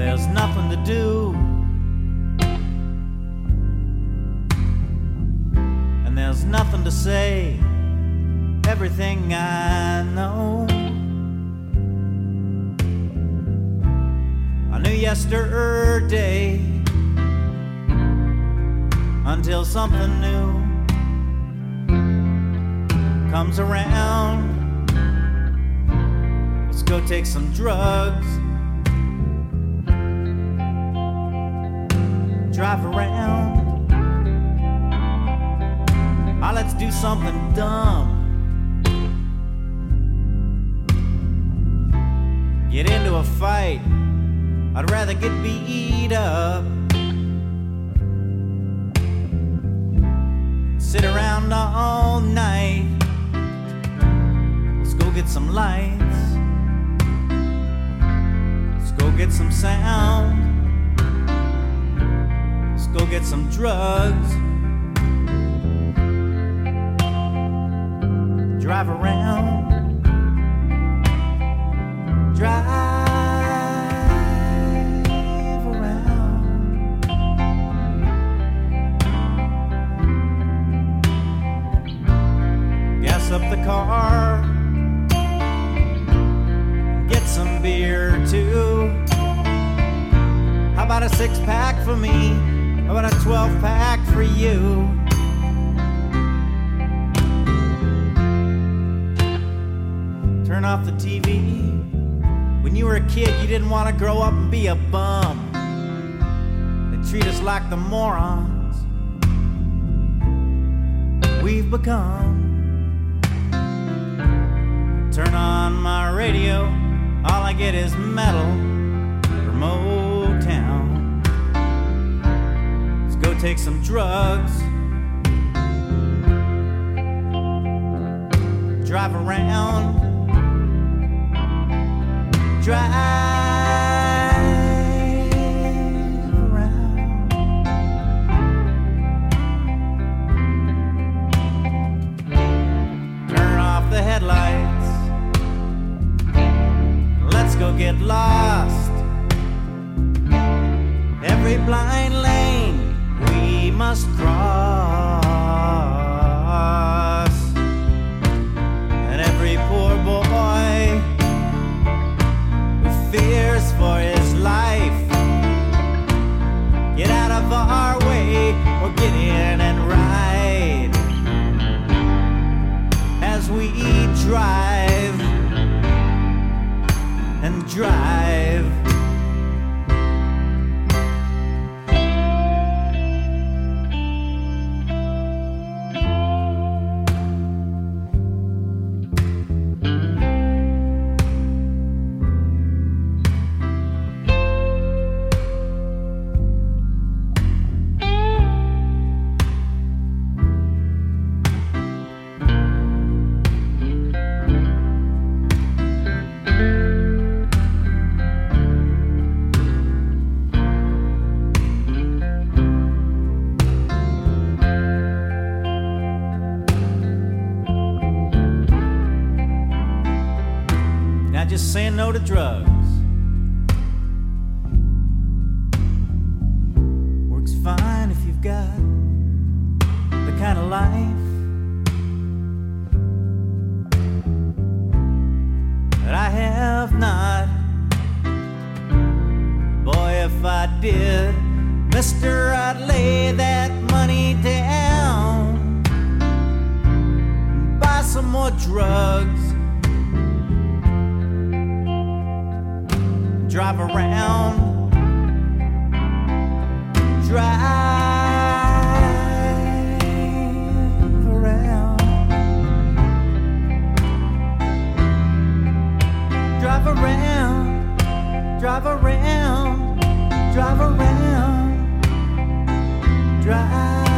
there's nothing to do, and there's nothing to say. Everything I know, I knew yesterday until something new comes around. Let's go take some drugs, drive around. Ah, let's do something dumb. Get into a fight, I'd rather get beat up. Sit around all night, let's go get some lights, let's go get some sound, let's go get some drugs, drive around. Drive around. Gas up the car, get some beer too. How about a 6-pack for me? How about a 12-pack for you? Turn off the TV. When you were a kid, you didn't want to grow up and be a bum. They treat us like the morons we've become. Turn on my radio, all I get is metal from Motown. Let's go take some drugs, drive around. Drive around. Turn off the headlights. Let's go get lost. Every blind lane we must cross, and every poor boy fears for his life, get out of our way or get in and ride as we drive and drive. Just saying no to drugs works fine if you've got the kind of life that I have not. Boy, if I did, mister, I'd lay that money down and buy some more drugs. Drive around, drive around, drive around, drive around, drive around, drive.